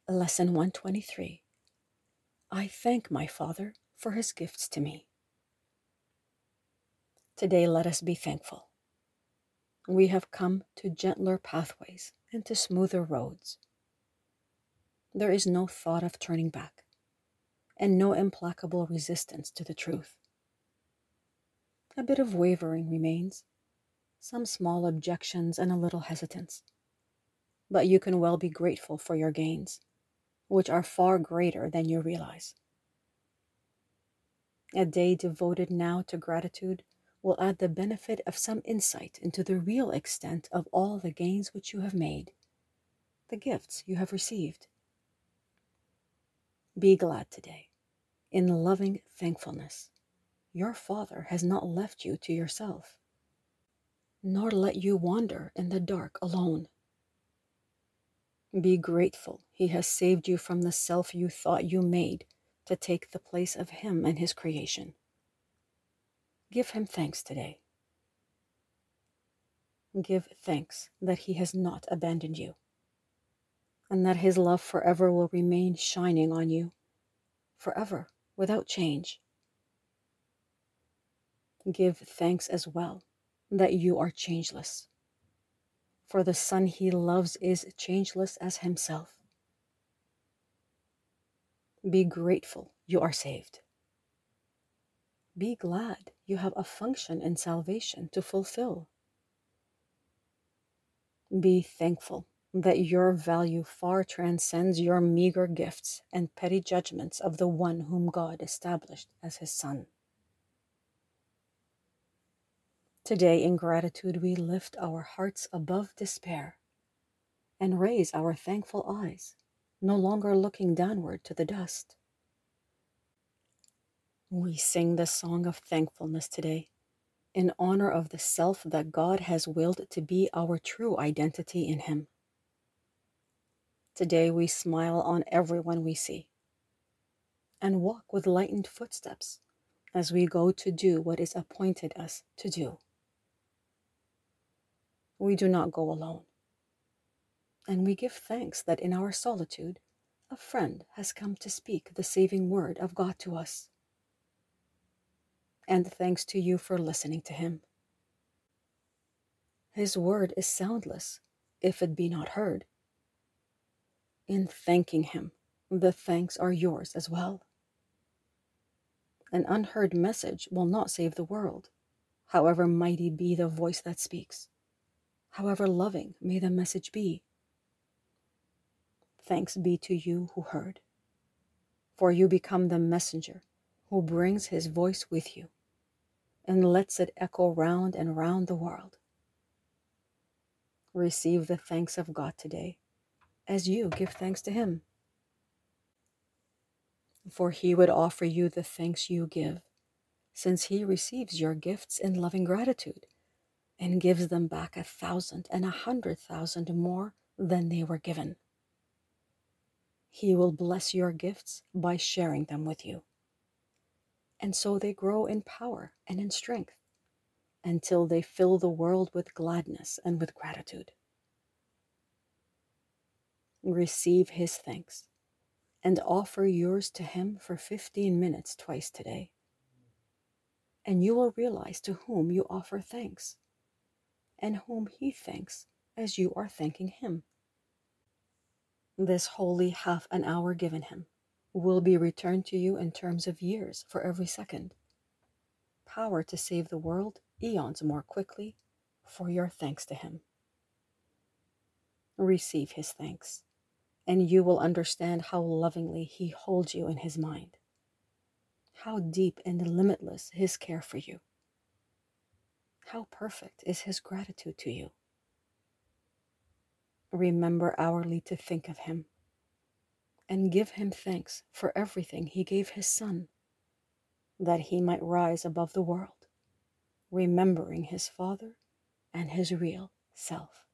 Lesson 123. I thank my Father for his gifts to me. Today let us be thankful. We have come to gentler pathways and to smoother roads. There is no thought of turning back, and no implacable resistance to the truth. A bit of wavering remains, some small objections and a little hesitance. But you can well be grateful for your gains, which are far greater than you realize. A day devoted now to gratitude will add the benefit of some insight into the real extent of all the gains which you have made, the gifts you have received. Be glad today, in loving thankfulness. Your Father has not left you to yourself, nor let you wander in the dark alone. Be grateful he has saved you from the self you thought you made to take the place of him and his creation. Give him thanks today. Give thanks that he has not abandoned you, and that his love forever will remain shining on you, forever, without change. Give thanks as well that you are changeless, for the Son he loves is changeless as himself. Be grateful you are saved. Be glad you have a function in salvation to fulfill. Be thankful that your value far transcends your meager gifts and petty judgments of the one whom God established as his Son. Today, in gratitude, we lift our hearts above despair and raise our thankful eyes, no longer looking downward to the dust. We sing the song of thankfulness today in honor of the self that God has willed to be our true identity in him. Today we smile on everyone we see and walk with lightened footsteps as we go to do what is appointed us to do. We do not go alone, and we give thanks that in our solitude a friend has come to speak the saving word of God to us. And thanks to you for listening to him. His word is soundless if it be not heard. In thanking him, the thanks are yours as well. An unheard message will not save the world, however mighty be the voice that speaks, however loving may the message be. Thanks be to you who heard, for you become the messenger who brings his voice with you and lets it echo round and round the world. Receive the thanks of God today as you give thanks to him. For he would offer you the thanks you give, since he receives your gifts in loving gratitude and gives them back 1,000 and 100,000 more than they were given. He will bless your gifts by sharing them with you. And so they grow in power and in strength until they fill the world with gladness and with gratitude. Receive his thanks and offer yours to him for 15 minutes twice today. And you will realize to whom you offer thanks and whom he thanks as you are thanking him. This holy half an hour given him will be returned to you in terms of years for every second. Power to save the world eons more quickly for your thanks to him. Receive his thanks, and you will understand how lovingly he holds you in his mind, how deep and limitless his care for you, how perfect is his gratitude to you. Remember hourly to think of him and give him thanks for everything he gave his Son, that he might rise above the world, remembering his Father and his real self.